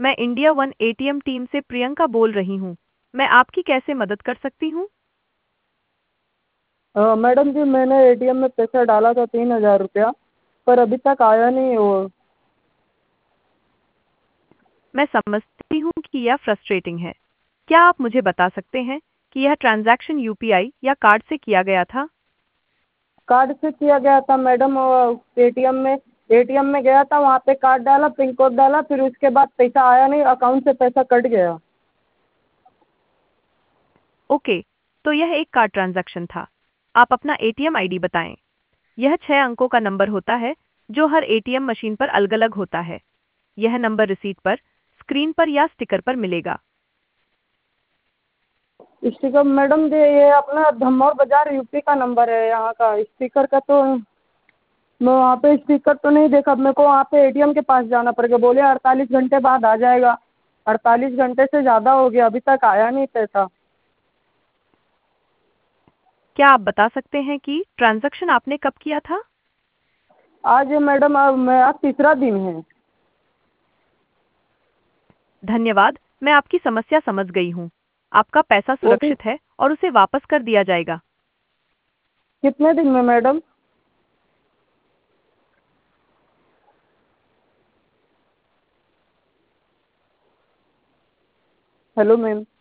मैं India one ATM team से प्रियंका बोल रही हूँ। मैं आपकी कैसे मदद कर सकती हूँ? मैडम जी, मैंने एटीएम में पैसा डाला था 3,000 रुपया, पर अभी तक आया नहीं वो। मैं समझती हूँ कि यह फ्रस्ट्रेटिंग है। क्या आप मुझे बता सकते हैं कि यह ट्रांजैक्शन यूपीआई या कार्ड से किया गया था? कार्ड से किया गया था मैडम। एटीएम में गया था, वहाँ पे कार्ड डाला, पिन कोड डाला, फिर उसके बाद पैसा आया नहीं, अकाउंट से पैसा कट गया। ओके, तो यह एक कार्ड ट्रांजैक्शन था। आप अपना एटीएम आईडी बताएं। यह 6 अंकों का नंबर होता है जो हर एटीएम मशीन पर अलग-अलग होता है। यह नंबर रिसीट पर, स्क्रीन पर या स्टिकर पर मिलेगा। स्टिकर मैडम जी, ये अपना धमौर बाजार यूपी का नंबर है यहाँ का। स्टिकर का तो मैं वहाँ पे स्टिकर तो नहीं देखा। मेरे को वहाँ पे एटीएम के पास जाना पड़ेगा। बोले 48 घंटे बाद आ जाएगा। 48 घंटे से ज़्यादा हो गया, अभी तक आया नहीं पैसा। क्या आप बता सकते हैं कि ट्रांजैक्शन आपने कब किया था? आज मैडम, मेरा तीसरा दिन है। धन्यवाद, मैं आपकी समस्या समझ गई हूँ। आपका पैसा वो भी सुरक्षित है और उसे वापस कर दिया जाएगा। कितने दिन में मैडम? Hello ma'am.